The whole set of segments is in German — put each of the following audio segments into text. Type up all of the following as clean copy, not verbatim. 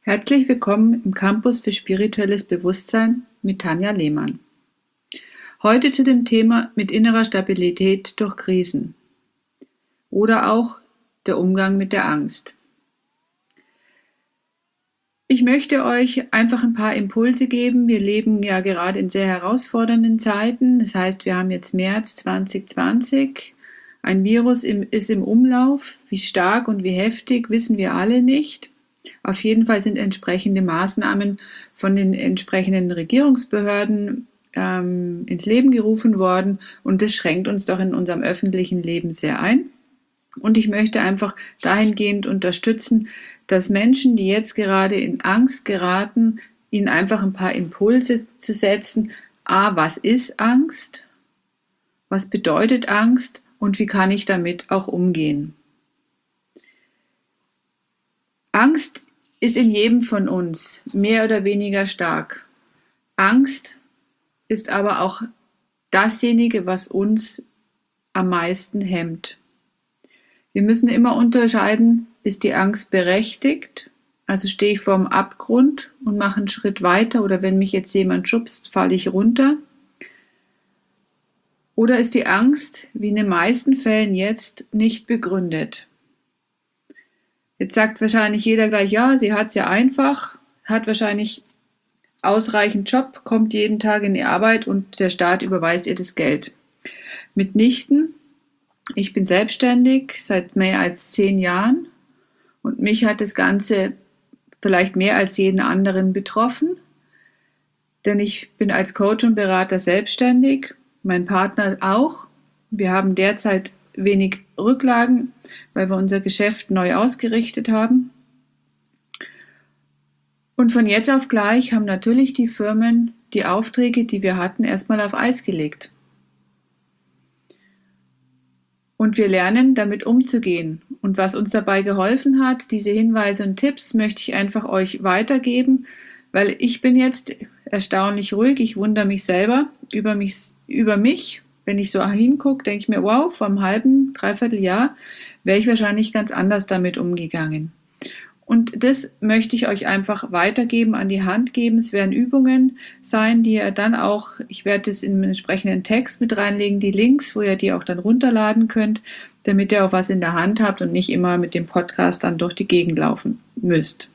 Herzlich willkommen im Campus für spirituelles Bewusstsein mit Tanja Lehmann. Heute zu dem Thema mit innerer Stabilität durch Krisen oder auch der Umgang mit der Angst. Ich möchte euch einfach ein paar Impulse geben. Wir leben ja gerade in sehr herausfordernden Zeiten. Das heißt, wir haben jetzt März 2020. Ein Virus ist im Umlauf. Wie stark und wie heftig, wissen wir alle nicht. Auf jeden Fall sind entsprechende Maßnahmen von den entsprechenden Regierungsbehörden ins Leben gerufen worden und das schränkt uns doch in unserem öffentlichen Leben sehr ein. Und ich möchte einfach dahingehend unterstützen, dass Menschen, die jetzt gerade in Angst geraten, ihnen einfach ein paar Impulse zu setzen. Was ist Angst? Was bedeutet Angst? Und wie kann ich damit auch umgehen? Angst ist in jedem von uns mehr oder weniger stark. Angst ist aber auch dasjenige, was uns am meisten hemmt. Wir müssen immer unterscheiden, ist die Angst berechtigt? Also stehe ich vorm Abgrund und mache einen Schritt weiter oder wenn mich jetzt jemand schubst, falle ich runter? Oder ist die Angst, wie in den meisten Fällen jetzt, nicht begründet? Jetzt sagt wahrscheinlich jeder gleich, ja, sie hat es ja einfach, hat wahrscheinlich ausreichend Job, kommt jeden Tag in die Arbeit und der Staat überweist ihr das Geld. Mitnichten. Ich bin selbstständig seit mehr als 10 Jahren und mich hat das Ganze vielleicht mehr als jeden anderen betroffen, denn ich bin als Coach und Berater selbstständig, mein Partner auch. Wir haben derzeit wenig Rücklagen, weil wir unser Geschäft neu ausgerichtet haben. Und von jetzt auf gleich haben natürlich die Firmen die Aufträge, die wir hatten, erstmal auf Eis gelegt. Und wir lernen, damit umzugehen. Und was uns dabei geholfen hat, diese Hinweise und Tipps möchte ich einfach euch weitergeben, weil ich bin jetzt erstaunlich ruhig. Ich wundere mich selber über mich. Wenn ich so hingucke, denke ich mir, wow, vor einem halben, dreiviertel Jahr wäre ich wahrscheinlich ganz anders damit umgegangen. Und das möchte ich euch einfach weitergeben, an die Hand geben. Es werden Übungen sein, die ihr dann auch, ich werde es in den entsprechenden Text mit reinlegen, die Links, wo ihr die auch dann runterladen könnt, damit ihr auch was in der Hand habt und nicht immer mit dem Podcast dann durch die Gegend laufen müsst.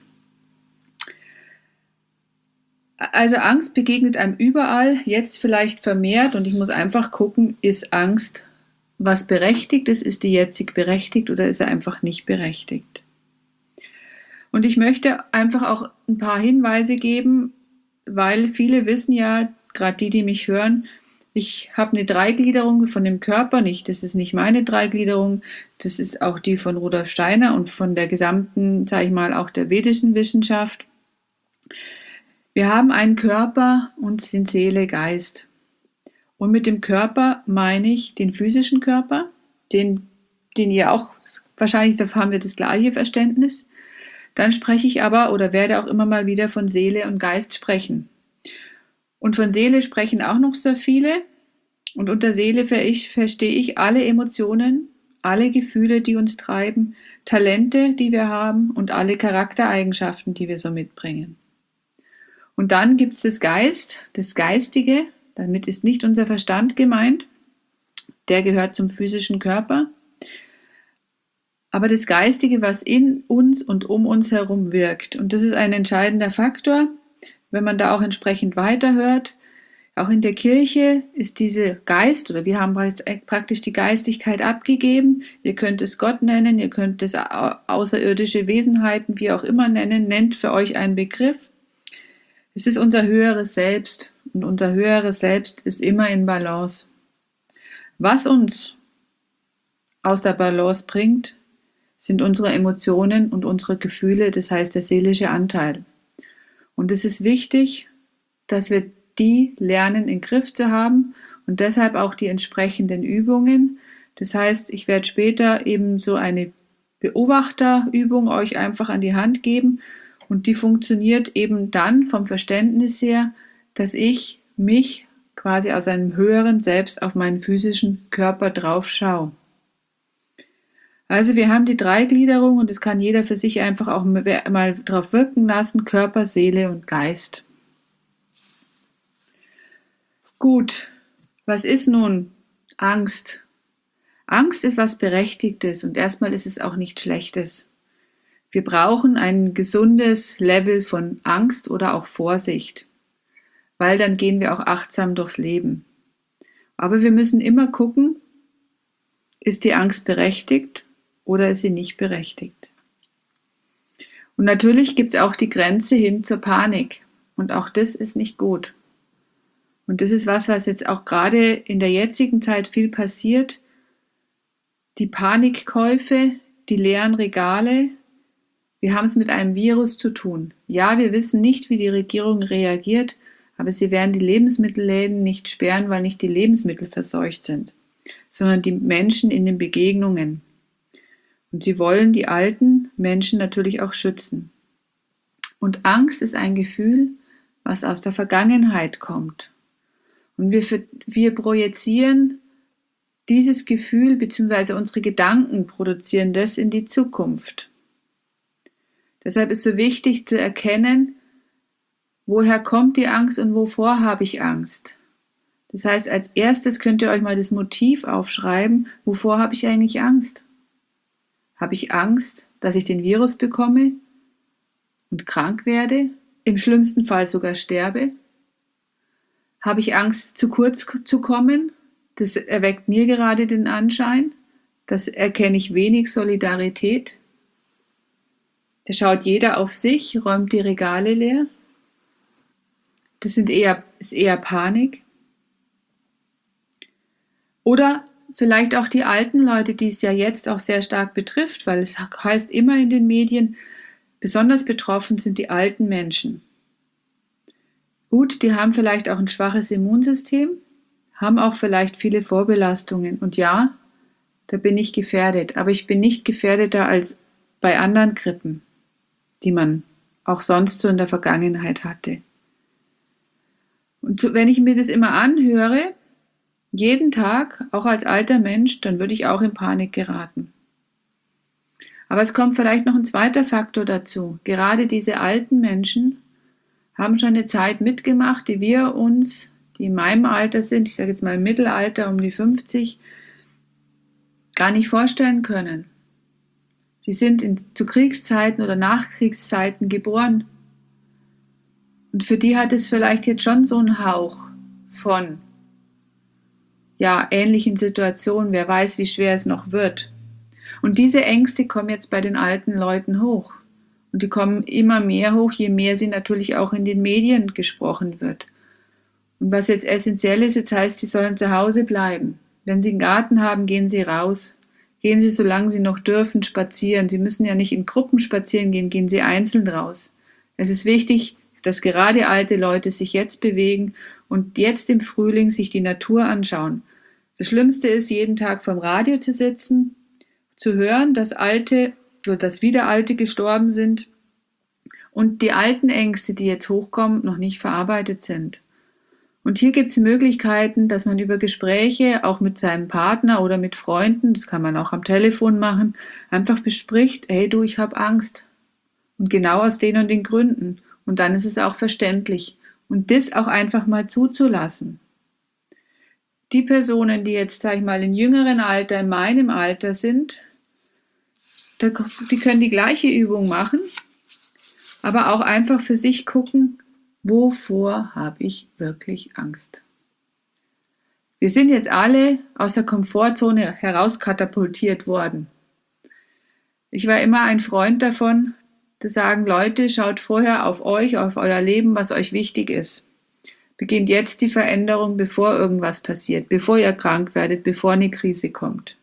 Also Angst begegnet einem überall, jetzt vielleicht vermehrt und ich muss einfach gucken, ist Angst was berechtigt ist? Ist die jetzig berechtigt oder ist er einfach nicht berechtigt? Und ich möchte einfach auch ein paar Hinweise geben, weil viele wissen ja, gerade die mich hören, ich habe eine Dreigliederung von dem Körper nicht. Das ist nicht meine Dreigliederung, das ist auch die von Rudolf Steiner und von der gesamten, sage ich mal, auch der vedischen Wissenschaft. Wir haben einen Körper und sind Seele, Geist. Und mit dem Körper meine ich den physischen Körper, den ihr auch, wahrscheinlich da haben wir das gleiche Verständnis. Dann spreche ich aber oder werde auch immer mal wieder von Seele und Geist sprechen. Und von Seele sprechen auch noch sehr viele. Und unter Seele verstehe ich alle Emotionen, alle Gefühle, die uns treiben, Talente, die wir haben und alle Charaktereigenschaften, die wir so mitbringen. Und dann gibt es das Geist, das Geistige, damit ist nicht unser Verstand gemeint, der gehört zum physischen Körper, aber das Geistige, was in uns und um uns herum wirkt. Und das ist ein entscheidender Faktor, wenn man da auch entsprechend weiterhört. Auch in der Kirche ist diese Geist, oder wir haben praktisch die Geistigkeit abgegeben. Ihr könnt es Gott nennen, ihr könnt es außerirdische Wesenheiten, wie auch immer nennen, nennt für euch einen Begriff. Es ist unser höheres Selbst und unser höheres Selbst ist immer in Balance. Was uns aus der Balance bringt, sind unsere Emotionen und unsere Gefühle, das heißt der seelische Anteil. Und es ist wichtig, dass wir die lernen, in den Griff zu haben und deshalb auch die entsprechenden Übungen. Das heißt, ich werde später eben so eine Beobachterübung euch einfach an die Hand geben und die funktioniert eben dann vom Verständnis her, dass ich mich quasi aus einem höheren Selbst auf meinen physischen Körper drauf schaue. Also wir haben die Dreigliederung und das kann jeder für sich einfach auch mal drauf wirken lassen, Körper, Seele und Geist. Gut, was ist nun Angst? Angst ist was Berechtigtes und erstmal ist es auch nichts Schlechtes. Wir brauchen ein gesundes Level von Angst oder auch Vorsicht, weil dann gehen wir auch achtsam durchs Leben. Aber wir müssen immer gucken, ist die Angst berechtigt oder ist sie nicht berechtigt? Und natürlich gibt es auch die Grenze hin zur Panik und auch das ist nicht gut. Und das ist was jetzt auch gerade in der jetzigen Zeit viel passiert. Die Panikkäufe, die leeren Regale. Wir haben es mit einem Virus zu tun. Ja, wir wissen nicht, wie die Regierung reagiert, aber sie werden die Lebensmittelläden nicht sperren, weil nicht die Lebensmittel verseucht sind, sondern die Menschen in den Begegnungen. Und sie wollen die alten Menschen natürlich auch schützen. Und Angst ist ein Gefühl, was aus der Vergangenheit kommt. Und wir projizieren dieses Gefühl bzw. unsere Gedanken produzieren das in die Zukunft. Deshalb ist so wichtig zu erkennen, woher kommt die Angst und wovor habe ich Angst. Das heißt, als erstes könnt ihr euch mal das Motiv aufschreiben, wovor habe ich eigentlich Angst? Habe ich Angst, dass ich den Virus bekomme und krank werde, im schlimmsten Fall sogar sterbe? Habe ich Angst, zu kurz zu kommen? Das erweckt mir gerade den Anschein. Das erkenne ich wenig Solidarität. Da schaut jeder auf sich, räumt die Regale leer. Das ist eher Panik. Oder vielleicht auch die alten Leute, die es ja jetzt auch sehr stark betrifft, weil es heißt immer in den Medien, besonders betroffen sind die alten Menschen. Gut, die haben vielleicht auch ein schwaches Immunsystem, haben auch vielleicht viele Vorbelastungen. Und ja, da bin ich gefährdet. Aber ich bin nicht gefährdeter als bei anderen Grippen, die man auch sonst so in der Vergangenheit hatte. Und so, wenn ich mir das immer anhöre, jeden Tag, auch als alter Mensch, dann würde ich auch in Panik geraten. Aber es kommt vielleicht noch ein zweiter Faktor dazu. Gerade diese alten Menschen haben schon eine Zeit mitgemacht, die wir uns, die in meinem Alter sind, ich sage jetzt mal im Mittelalter um die 50, gar nicht vorstellen können. Sie sind zu Kriegszeiten oder Nachkriegszeiten geboren. Und für die hat es vielleicht jetzt schon so einen Hauch von ähnlichen Situationen. Wer weiß, wie schwer es noch wird. Und diese Ängste kommen jetzt bei den alten Leuten hoch. Und die kommen immer mehr hoch, je mehr sie natürlich auch in den Medien gesprochen wird. Und was jetzt essentiell ist, jetzt heißt, sie sollen zu Hause bleiben. Wenn sie einen Garten haben, gehen sie raus. Gehen sie, solange sie noch dürfen, spazieren. Sie müssen ja nicht in Gruppen spazieren gehen, gehen sie einzeln raus. Es ist wichtig, dass gerade alte Leute sich jetzt bewegen und jetzt im Frühling sich die Natur anschauen. Das Schlimmste ist, jeden Tag vorm Radio zu sitzen, zu hören, dass wieder Alte gestorben sind und die alten Ängste, die jetzt hochkommen, noch nicht verarbeitet sind. Und hier gibt es Möglichkeiten, dass man über Gespräche, auch mit seinem Partner oder mit Freunden, das kann man auch am Telefon machen, einfach bespricht, hey du, ich habe Angst. Und genau aus den und den Gründen. Und dann ist es auch verständlich. Und das auch einfach mal zuzulassen. Die Personen, die jetzt, sag ich mal, in jüngeren Alter, in meinem Alter sind, die können die gleiche Übung machen, aber auch einfach für sich gucken, wovor habe ich wirklich Angst? Wir sind jetzt alle aus der Komfortzone herauskatapultiert worden. Ich war immer ein Freund davon, zu sagen, Leute, schaut vorher auf euch, auf euer Leben, was euch wichtig ist. Beginnt jetzt die Veränderung, bevor irgendwas passiert, bevor ihr krank werdet, bevor eine Krise kommt.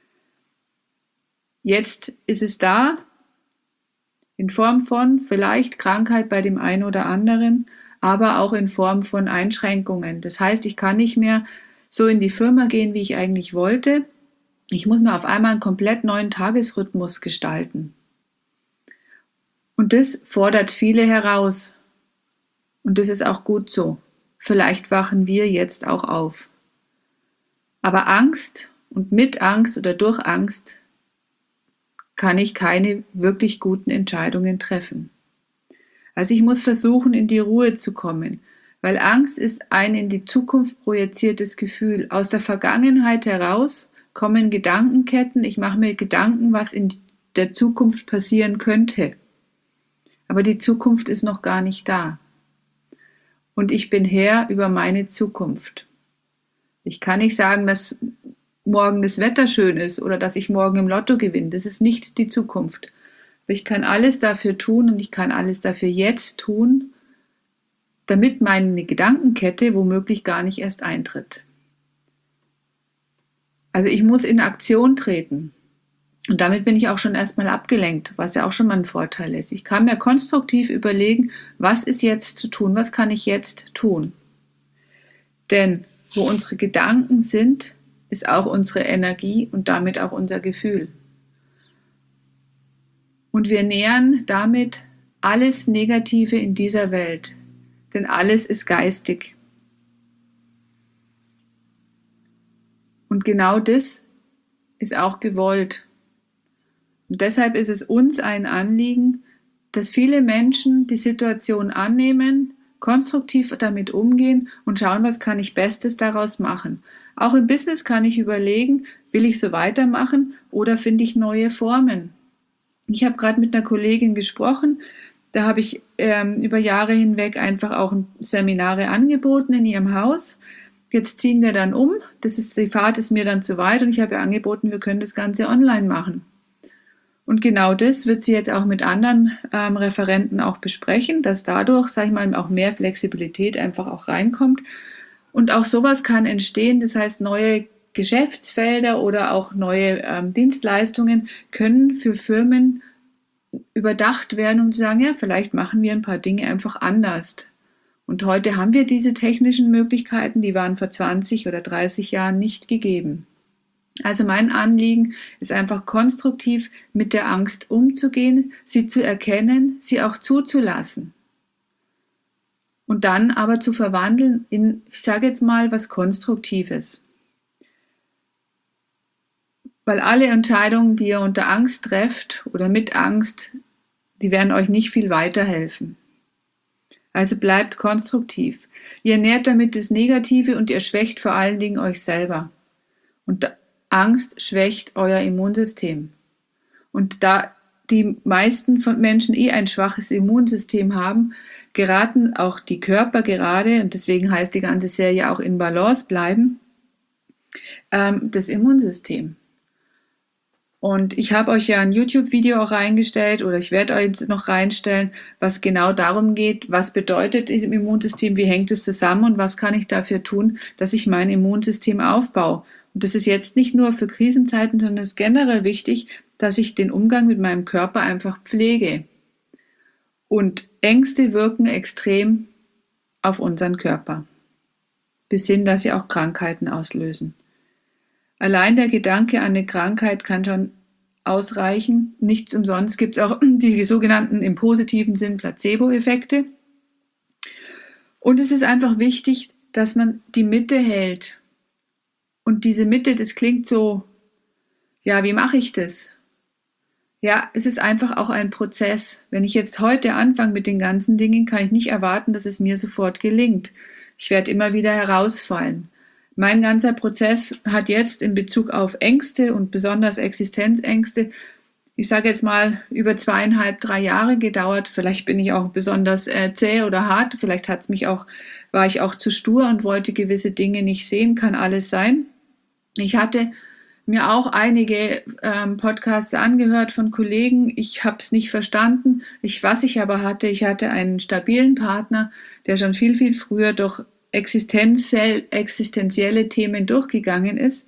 Jetzt ist es da, in Form von vielleicht Krankheit bei dem einen oder anderen, aber auch in Form von Einschränkungen. Das heißt, ich kann nicht mehr so in die Firma gehen, wie ich eigentlich wollte. Ich muss mir auf einmal einen komplett neuen Tagesrhythmus gestalten. Und das fordert viele heraus. Und das ist auch gut so. Vielleicht wachen wir jetzt auch auf. Aber Angst und mit Angst oder durch Angst kann ich keine wirklich guten Entscheidungen treffen. Also ich muss versuchen, in die Ruhe zu kommen, weil Angst ist ein in die Zukunft projiziertes Gefühl. Aus der Vergangenheit heraus kommen Gedankenketten, ich mache mir Gedanken, was in der Zukunft passieren könnte. Aber die Zukunft ist noch gar nicht da. Und ich bin Herr über meine Zukunft. Ich kann nicht sagen, dass morgen das Wetter schön ist oder dass ich morgen im Lotto gewinne. Das ist nicht die Zukunft. Aber ich kann alles dafür tun und ich kann alles dafür jetzt tun, damit meine Gedankenkette womöglich gar nicht erst eintritt. Also ich muss in Aktion treten. Und damit bin ich auch schon erstmal abgelenkt, was ja auch schon mal ein Vorteil ist. Ich kann mir konstruktiv überlegen, was ist jetzt zu tun, was kann ich jetzt tun. Denn wo unsere Gedanken sind, ist auch unsere Energie und damit auch unser Gefühl. Und wir nähern damit alles Negative in dieser Welt, denn alles ist geistig. Und genau das ist auch gewollt. Und deshalb ist es uns ein Anliegen, dass viele Menschen die Situation annehmen, konstruktiv damit umgehen und schauen, was kann ich Bestes daraus machen. Auch im Business kann ich überlegen, will ich so weitermachen oder finde ich neue Formen. Ich habe gerade mit einer Kollegin gesprochen, da habe ich über Jahre hinweg einfach auch Seminare angeboten in ihrem Haus. Jetzt ziehen wir dann um, die Fahrt ist mir dann zu weit und ich habe ihr angeboten, wir können das Ganze online machen. Und genau das wird sie jetzt auch mit anderen Referenten auch besprechen, dass dadurch, sage ich mal, auch mehr Flexibilität einfach auch reinkommt. Und auch sowas kann entstehen, das heißt, neue Geschäftsfelder oder auch neue Dienstleistungen können für Firmen überdacht werden und sagen, ja, vielleicht machen wir ein paar Dinge einfach anders. Und heute haben wir diese technischen Möglichkeiten, die waren vor 20 oder 30 Jahren nicht gegeben. Also mein Anliegen ist einfach konstruktiv mit der Angst umzugehen, sie zu erkennen, sie auch zuzulassen. Und dann aber zu verwandeln in, ich sage jetzt mal, was Konstruktives. Weil alle Entscheidungen, die ihr unter Angst trefft oder mit Angst, die werden euch nicht viel weiterhelfen. Also bleibt konstruktiv. Ihr nährt damit das Negative und ihr schwächt vor allen Dingen euch selber. Und Angst schwächt euer Immunsystem. Und da die meisten von Menschen ein schwaches Immunsystem haben, geraten auch die Körper gerade, und deswegen heißt die ganze Serie auch in Balance bleiben, das Immunsystem. Und ich habe euch ja ein YouTube-Video auch reingestellt oder ich werde euch jetzt noch reinstellen, was genau darum geht, was bedeutet im Immunsystem, wie hängt es zusammen und was kann ich dafür tun, dass ich mein Immunsystem aufbaue. Und das ist jetzt nicht nur für Krisenzeiten, sondern es ist generell wichtig, dass ich den Umgang mit meinem Körper einfach pflege. Und Ängste wirken extrem auf unseren Körper, bis hin, dass sie auch Krankheiten auslösen. Allein der Gedanke an eine Krankheit kann schon ausreichen. Nicht umsonst gibt es auch die sogenannten im positiven Sinn Placebo-Effekte. Und es ist einfach wichtig, dass man die Mitte hält. Und diese Mitte, das klingt so, ja, wie mache ich das? Ja, es ist einfach auch ein Prozess. Wenn ich jetzt heute anfange mit den ganzen Dingen, kann ich nicht erwarten, dass es mir sofort gelingt. Ich werde immer wieder herausfallen. Mein ganzer Prozess hat jetzt in Bezug auf Ängste und besonders Existenzängste, ich sage jetzt mal, über 2,5, 3 Jahre gedauert. Vielleicht bin ich auch besonders zäh oder hart. Vielleicht war ich auch zu stur und wollte gewisse Dinge nicht sehen. Kann alles sein. Ich hatte mir auch einige Podcasts angehört von Kollegen. Ich habe es nicht verstanden. Ich hatte einen stabilen Partner, der schon viel, viel früher durch existenzielle Themen durchgegangen ist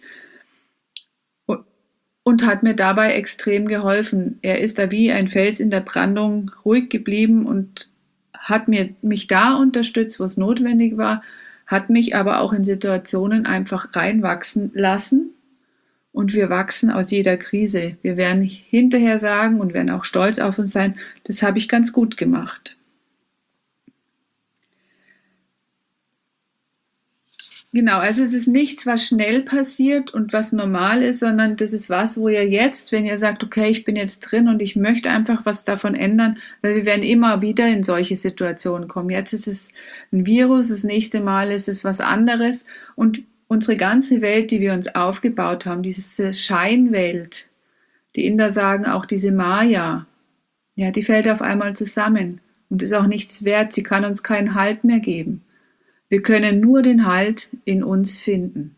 und hat mir dabei extrem geholfen. Er ist da wie ein Fels in der Brandung ruhig geblieben und hat mich da unterstützt, wo es notwendig war, hat mich aber auch in Situationen einfach reinwachsen lassen. Und wir wachsen aus jeder Krise. Wir werden hinterher sagen und werden auch stolz auf uns sein, das habe ich ganz gut gemacht. Genau, also es ist nichts, was schnell passiert und was normal ist, sondern das ist was, wo ihr jetzt, wenn ihr sagt, okay, ich bin jetzt drin und ich möchte einfach was davon ändern, weil wir werden immer wieder in solche Situationen kommen. Jetzt ist es ein Virus, das nächste Mal ist es was anderes und unsere ganze Welt, die wir uns aufgebaut haben, diese Scheinwelt, die Inder sagen auch diese Maya, ja, die fällt auf einmal zusammen und ist auch nichts wert, sie kann uns keinen Halt mehr geben. Wir können nur den Halt in uns finden.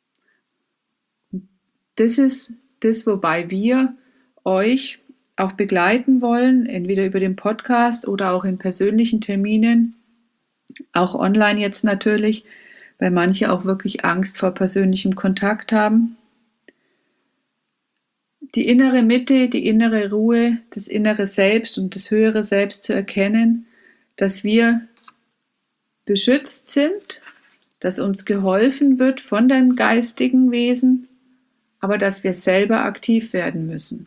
Das ist das, wobei wir euch auch begleiten wollen, entweder über den Podcast oder auch in persönlichen Terminen, auch online jetzt natürlich, weil manche auch wirklich Angst vor persönlichem Kontakt haben. Die innere Mitte, die innere Ruhe, das innere Selbst und das höhere Selbst zu erkennen, dass wir beschützt sind, dass uns geholfen wird von den geistigen Wesen, aber dass wir selber aktiv werden müssen.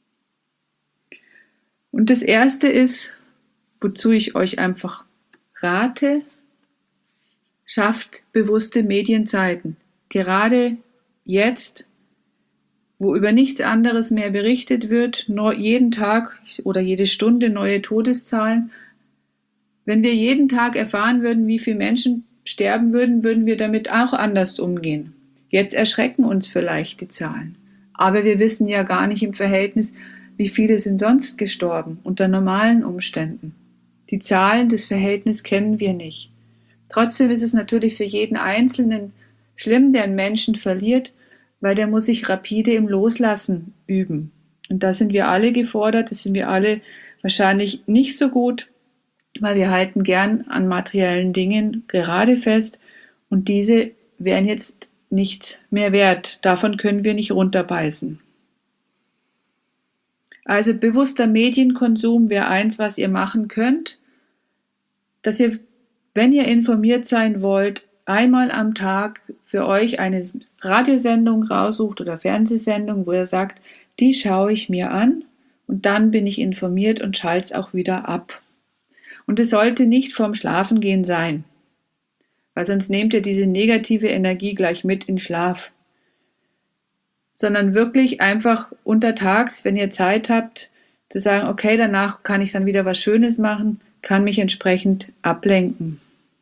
Und das Erste ist, wozu ich euch einfach rate, schafft bewusste Medienzeiten. Gerade jetzt, wo über nichts anderes mehr berichtet wird, jeden Tag oder jede Stunde neue Todeszahlen. Wenn wir jeden Tag erfahren würden, wie viele Menschen sterben würden, würden wir damit auch anders umgehen. Jetzt erschrecken uns vielleicht die Zahlen. Aber wir wissen ja gar nicht im Verhältnis, wie viele sind sonst gestorben unter normalen Umständen. Die Zahlen, das Verhältnis kennen wir nicht. Trotzdem ist es natürlich für jeden Einzelnen schlimm, der einen Menschen verliert, weil der muss sich rapide im Loslassen üben. Und da sind wir alle gefordert, das sind wir alle wahrscheinlich nicht so gut, weil wir halten gern an materiellen Dingen gerade fest und diese wären jetzt nichts mehr wert. Davon können wir nicht runterbeißen. Also bewusster Medienkonsum wäre eins, was ihr machen könnt, dass ihr, wenn ihr informiert sein wollt, einmal am Tag für euch eine Radiosendung raussucht oder Fernsehsendung, wo ihr sagt, die schaue ich mir an und dann bin ich informiert und schalte es auch wieder ab. Und es sollte nicht vorm Schlafengehen sein, weil sonst nehmt ihr diese negative Energie gleich mit in Schlaf. Sondern wirklich einfach untertags, wenn ihr Zeit habt, zu sagen, okay, danach kann ich dann wieder was Schönes machen, kann mich entsprechend ablenken.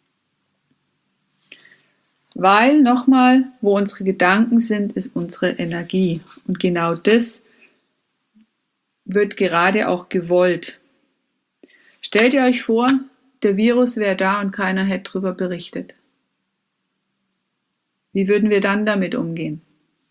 Weil, nochmal, wo unsere Gedanken sind, ist unsere Energie. Und genau das wird gerade auch gewollt. Stellt ihr euch vor, der Virus wäre da und keiner hätte darüber berichtet. Wie würden wir dann damit umgehen?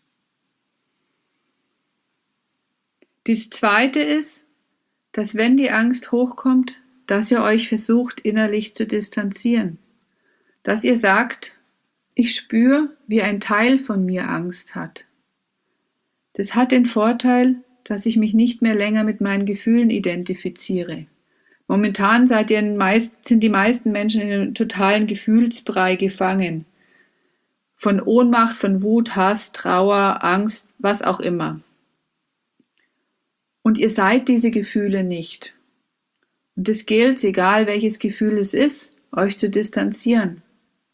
Das Zweite ist, dass wenn die Angst hochkommt, dass ihr euch versucht, innerlich zu distanzieren. Dass ihr sagt, ich spüre, wie ein Teil von mir Angst hat. Das hat den Vorteil, dass ich mich nicht mehr länger mit meinen Gefühlen identifiziere. Momentan sind die meisten Menschen in einem totalen Gefühlsbrei gefangen. Von Ohnmacht, von Wut, Hass, Trauer, Angst, was auch immer. Und ihr seid diese Gefühle nicht. Und es gilt, egal welches Gefühl es ist, euch zu distanzieren.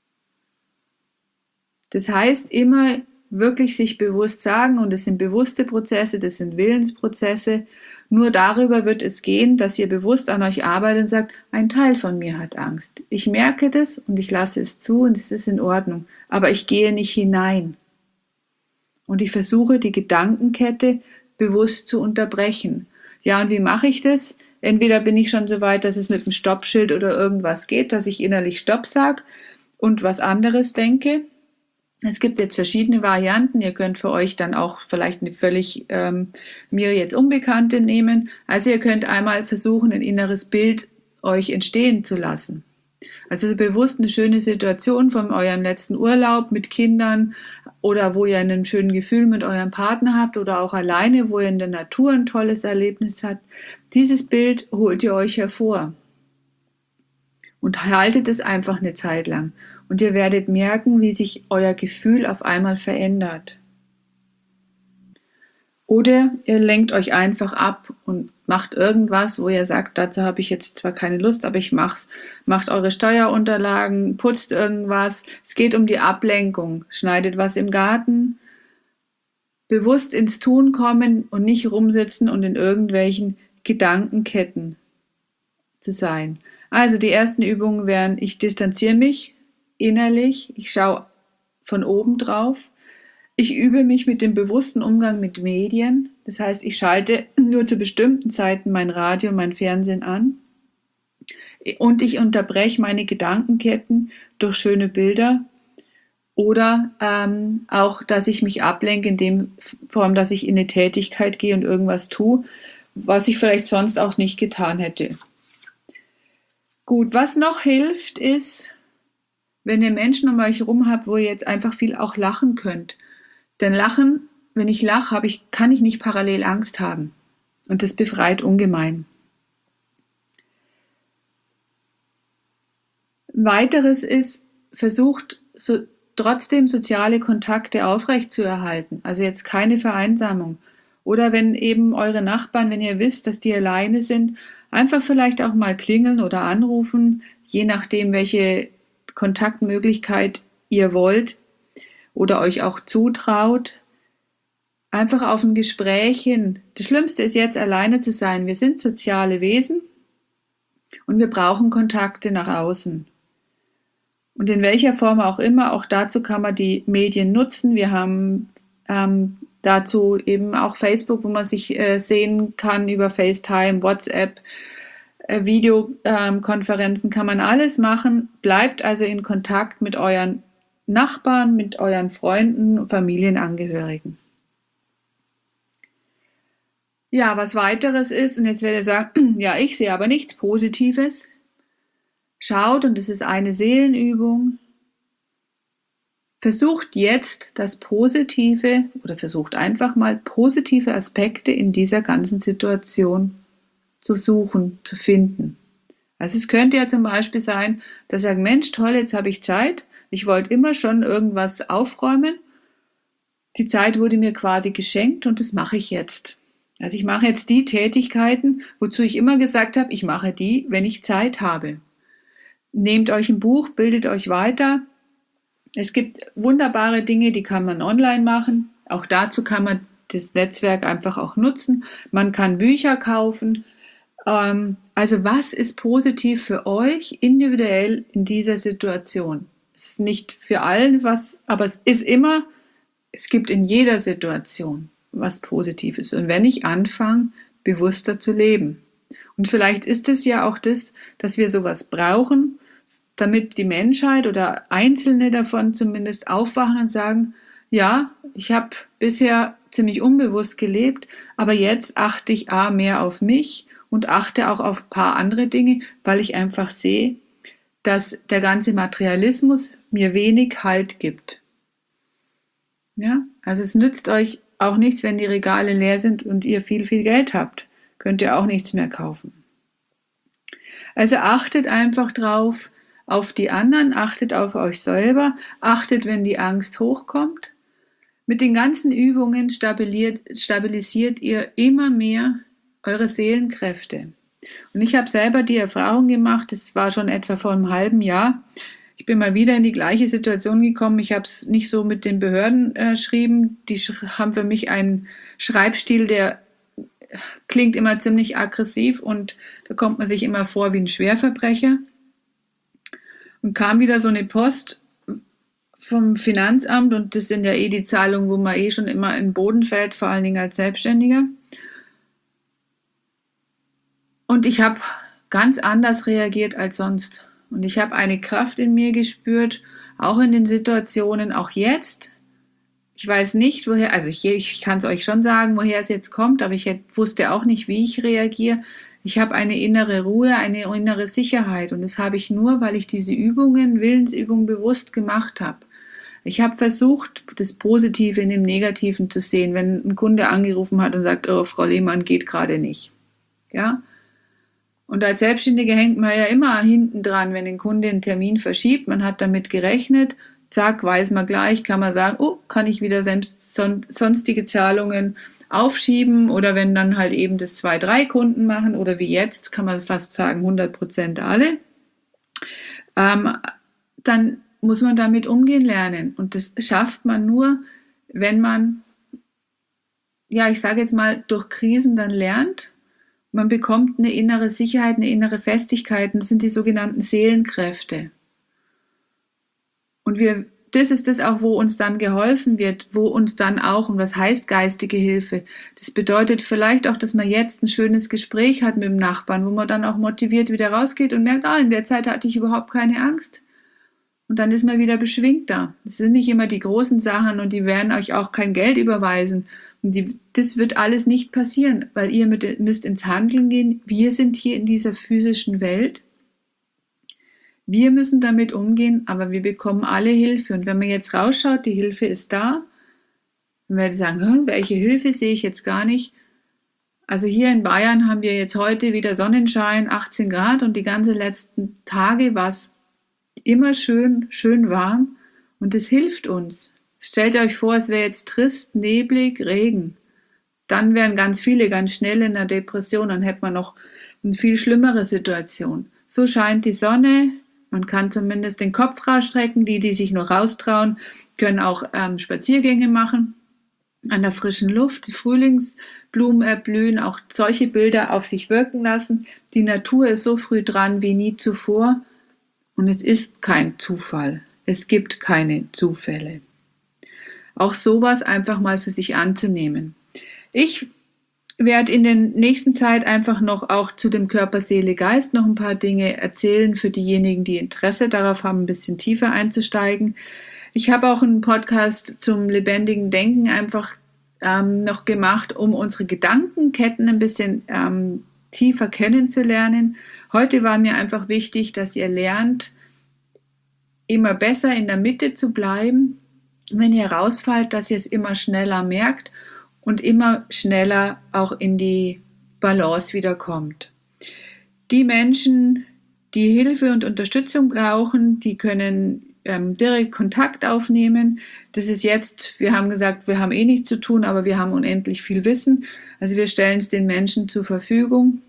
Das heißt, immer wirklich sich bewusst sagen, und das sind bewusste Prozesse, das sind Willensprozesse, nur darüber wird es gehen, dass ihr bewusst an euch arbeitet und sagt, ein Teil von mir hat Angst. Ich merke das und ich lasse es zu und es ist in Ordnung, aber ich gehe nicht hinein. Und ich versuche, die Gedankenkette bewusst zu unterbrechen. Ja, und wie mache ich das? Entweder bin ich schon so weit, dass es mit dem Stoppschild oder irgendwas geht, dass ich innerlich Stopp sage und was anderes denke. Es gibt jetzt verschiedene Varianten. Ihr könnt für euch dann auch vielleicht eine völlig mir jetzt Unbekannte nehmen. Also ihr könnt einmal versuchen, ein inneres Bild euch entstehen zu lassen. Also bewusst eine schöne Situation von eurem letzten Urlaub mit Kindern oder wo ihr ein schönes Gefühl mit eurem Partner habt oder auch alleine, wo ihr in der Natur ein tolles Erlebnis habt. Dieses Bild holt ihr euch hervor und haltet es einfach eine Zeit lang. Und ihr werdet merken, wie sich euer Gefühl auf einmal verändert. Oder ihr lenkt euch einfach ab und macht irgendwas, wo ihr sagt, dazu habe ich jetzt zwar keine Lust, aber ich mach's. Macht eure Steuerunterlagen, putzt irgendwas. Es geht um die Ablenkung. Schneidet was im Garten. Bewusst ins Tun kommen und nicht rumsitzen und in irgendwelchen Gedankenketten zu sein. Also die ersten Übungen wären, ich distanziere mich innerlich, ich schaue von oben drauf, ich übe mich mit dem bewussten Umgang mit Medien, das heißt, ich schalte nur zu bestimmten Zeiten mein Radio, mein Fernsehen an und ich unterbreche meine Gedankenketten durch schöne Bilder oder auch, dass ich mich ablenke in dem Form, dass ich in eine Tätigkeit gehe und irgendwas tue, was ich vielleicht sonst auch nicht getan hätte. Gut, was noch hilft, ist, wenn ihr Menschen um euch herum habt, wo ihr jetzt einfach viel auch lachen könnt. Denn Lachen, wenn ich lache, kann ich nicht parallel Angst haben. Und das befreit ungemein. Ein weiteres ist, versucht trotzdem soziale Kontakte aufrechtzuerhalten. Also jetzt keine Vereinsamung. Oder wenn eben eure Nachbarn, wenn ihr wisst, dass die alleine sind, einfach vielleicht auch mal klingeln oder anrufen, je nachdem, welche Kontaktmöglichkeit ihr wollt oder euch auch zutraut. Einfach auf ein Gespräch hin. Das Schlimmste ist jetzt, alleine zu sein. Wir sind soziale Wesen und wir brauchen Kontakte nach außen. Und in welcher Form auch immer, auch dazu kann man die Medien nutzen. Wir haben dazu eben auch Facebook, wo man sich sehen kann über FaceTime, WhatsApp, Videokonferenzen, kann man alles machen. Bleibt also in Kontakt mit euren Nachbarn, mit euren Freunden, Familienangehörigen. Ja, was weiteres ist, und jetzt werdet ihr sagen, ja, ich sehe aber nichts Positives. Schaut, und das ist eine Seelenübung, versucht jetzt das Positive oder versucht einfach mal positive Aspekte in dieser ganzen Situation zu suchen, zu finden. Also es könnte ja zum Beispiel sein, dass ihr sagt, Mensch, toll, jetzt habe ich Zeit. Ich wollte immer schon irgendwas aufräumen. Die Zeit wurde mir quasi geschenkt und das mache ich jetzt. Also ich mache jetzt die Tätigkeiten, wozu ich immer gesagt habe, ich mache die, wenn ich Zeit habe. Nehmt euch ein Buch, bildet euch weiter. Es gibt wunderbare Dinge, die kann man online machen. Auch dazu kann man das Netzwerk einfach auch nutzen. Man kann Bücher kaufen. Also was ist positiv für euch individuell in dieser Situation? Es ist nicht für allen was, aber es gibt in jeder Situation was Positives. Und wenn ich anfange, bewusster zu leben. Und vielleicht ist es ja auch das, dass wir sowas brauchen, damit die Menschheit oder Einzelne davon zumindest aufwachen und sagen, ja, ich habe bisher ziemlich unbewusst gelebt, aber jetzt achte ich mehr auf mich und achte auch auf ein paar andere Dinge, weil ich einfach sehe, dass der ganze Materialismus mir wenig Halt gibt. Ja, also es nützt euch auch nichts, wenn die Regale leer sind und ihr viel Geld habt. Könnt ihr auch nichts mehr kaufen. Also achtet einfach drauf, auf die anderen, achtet auf euch selber, achtet, wenn die Angst hochkommt. Mit den ganzen Übungen stabilisiert ihr immer mehr eure Seelenkräfte. Und ich habe selber die Erfahrung gemacht, das war schon etwa vor einem halben Jahr, ich bin mal wieder in die gleiche Situation gekommen. Ich habe es nicht so mit den Behörden geschrieben. Die haben für mich einen Schreibstil, der klingt immer ziemlich aggressiv und da kommt man sich immer vor wie ein Schwerverbrecher. Und kam wieder so eine Post vom Finanzamt und das sind ja die Zahlungen, wo man schon immer in den Boden fällt, vor allen Dingen als Selbstständiger. Und ich habe ganz anders reagiert als sonst. Und ich habe eine Kraft in mir gespürt, auch in den Situationen, auch jetzt. Ich weiß nicht, woher, also ich kann es euch schon sagen, woher es jetzt kommt, aber ich wusste auch nicht, wie ich reagiere. Ich habe eine innere Ruhe, eine innere Sicherheit und das habe ich nur, weil ich diese Willensübungen bewusst gemacht habe. Ich habe versucht, das Positive in dem Negativen zu sehen, wenn ein Kunde angerufen hat und sagt, oh, Frau Lehmann, geht gerade nicht. Ja? Und als Selbstständige hängt man ja immer hinten dran, wenn ein Kunde einen Termin verschiebt, man hat damit gerechnet, zack, weiß man gleich, kann man sagen, oh, kann ich wieder selbst sonstige Zahlungen aufschieben, oder wenn dann halt eben das 2, 3 Kunden machen, oder wie jetzt, kann man fast sagen 100% alle, dann muss man damit umgehen lernen. Und das schafft man nur, wenn man, ja, ich sage jetzt mal, durch Krisen dann lernt. Man bekommt eine innere Sicherheit, eine innere Festigkeit, und das sind die sogenannten Seelenkräfte. Und das ist das auch, wo uns dann geholfen wird, wo uns dann auch, und was heißt geistige Hilfe? Das bedeutet vielleicht auch, dass man jetzt ein schönes Gespräch hat mit dem Nachbarn, wo man dann auch motiviert wieder rausgeht und merkt, in der Zeit hatte ich überhaupt keine Angst. Und dann ist man wieder beschwingter. Das sind nicht immer die großen Sachen, und die werden euch auch kein Geld überweisen. Und das wird alles nicht passieren, weil ihr müsst ins Handeln gehen. Wir sind hier in dieser physischen Welt. Wir müssen damit umgehen, aber wir bekommen alle Hilfe. Und wenn man jetzt rausschaut, die Hilfe ist da. Dann werden sagen, welche Hilfe sehe ich jetzt gar nicht. Also hier in Bayern haben wir jetzt heute wieder Sonnenschein, 18 Grad, und die ganzen letzten Tage war es immer schön warm, und es hilft uns. Stellt euch vor, es wäre jetzt trist, neblig, Regen. Dann wären ganz viele ganz schnell in einer Depression, dann hätte man noch eine viel schlimmere Situation. So scheint die Sonne, man kann zumindest den Kopf rausstrecken, die sich noch raustrauen, können auch Spaziergänge machen an der frischen Luft, die Frühlingsblumen erblühen, auch solche Bilder auf sich wirken lassen. Die Natur ist so früh dran wie nie zuvor. Und es ist kein Zufall. Es gibt keine Zufälle. Auch sowas einfach mal für sich anzunehmen. Ich werde in der nächsten Zeit einfach noch auch zu dem Körper, Seele, Geist noch ein paar Dinge erzählen für diejenigen, die Interesse darauf haben, ein bisschen tiefer einzusteigen. Ich habe auch einen Podcast zum lebendigen Denken einfach noch gemacht, um unsere Gedankenketten ein bisschen tiefer kennenzulernen. Heute war mir einfach wichtig, dass ihr lernt, immer besser in der Mitte zu bleiben, wenn ihr rausfallt, dass ihr es immer schneller merkt und immer schneller auch in die Balance wiederkommt. Die Menschen, die Hilfe und Unterstützung brauchen, die können direkt Kontakt aufnehmen. Das ist jetzt, wir haben gesagt, wir haben eh nichts zu tun, aber wir haben unendlich viel Wissen. Also wir stellen es den Menschen zur Verfügung.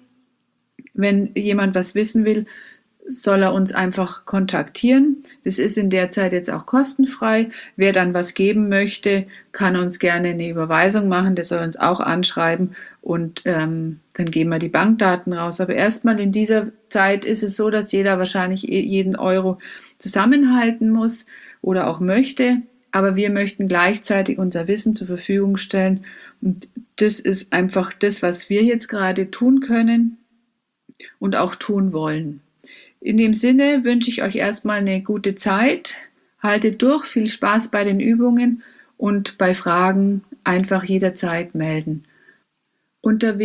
Wenn jemand was wissen will, soll er uns einfach kontaktieren. Das ist in der Zeit jetzt auch kostenfrei. Wer dann was geben möchte, kann uns gerne eine Überweisung machen. Der soll uns auch anschreiben, und dann geben wir die Bankdaten raus. Aber erstmal in dieser Zeit ist es so, dass jeder wahrscheinlich jeden Euro zusammenhalten muss oder auch möchte. Aber wir möchten gleichzeitig unser Wissen zur Verfügung stellen. Und das ist einfach das, was wir jetzt gerade tun können und auch tun wollen. In dem Sinne wünsche ich euch erstmal eine gute Zeit. Haltet durch, viel Spaß bei den Übungen, und bei Fragen einfach jederzeit melden. Unter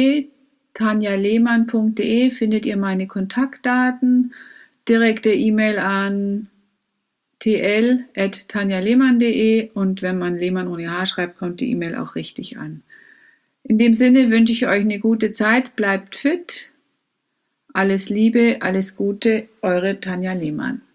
www.tanjalehmann.de findet ihr meine Kontaktdaten, direkte E-Mail an tl@tanjalehmann.de, und wenn man Lehmann ohne H schreibt, kommt die E-Mail auch richtig an. In dem Sinne wünsche ich euch eine gute Zeit, bleibt fit. Alles Liebe, alles Gute, eure Tanja Lehmann.